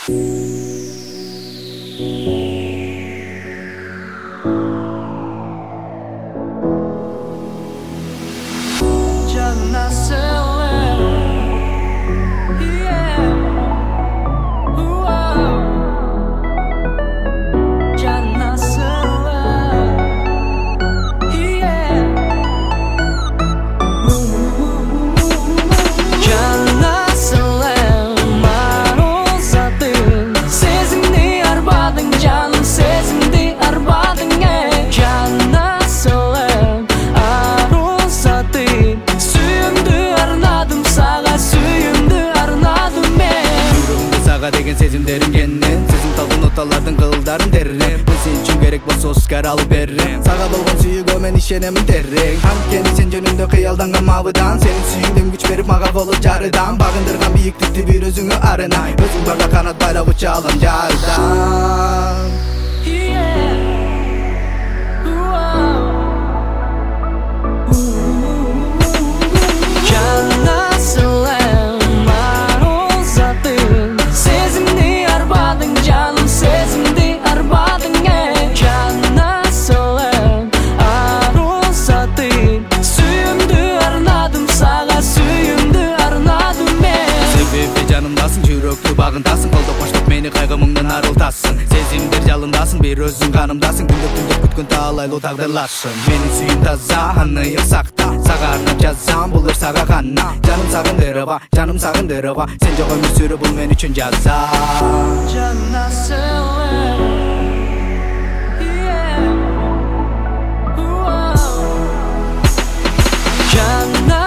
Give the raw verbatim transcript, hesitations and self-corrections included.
Canına söyle, yeah. Wow. Canına söyle, yeah. Canına söyle, maruzatın. Sezimni arbadın canım, sezimni arbadın ey. Canına söyle, aruzatın. Деген сезимдерим кенен сезим талгын ноталардын кылдарын террем бул сен үчүн керек болсо Оскар алып берем сага болгон сүйүүгө мен ишенемин терең анткени сен жөнүндө кыялданган мабыдан сенин сүйүүңдөн күч берип мага болуп жарыдан багындырган бийиктикти бир өзүңө арынай өзүң барда канат байлап уча алам жардан. Жанымдасың, жүрөктү багындасың, колдоп коштоп мени кайгы муңдан арылтасың. Сезимдер жалындасың, бир өзүң канымдасың, күндө түндө күткөн таалайлуу тагдырлашым. Менин сүйүм таза, аныйык сакта, сага арнап жазам, бул ыр сага гана. Жаным сагындырыба, жаным сагындырыба, сен жок өмүр сүрүү бул мен үчүн жаза. Canına söyle, yeah. Wow. Canına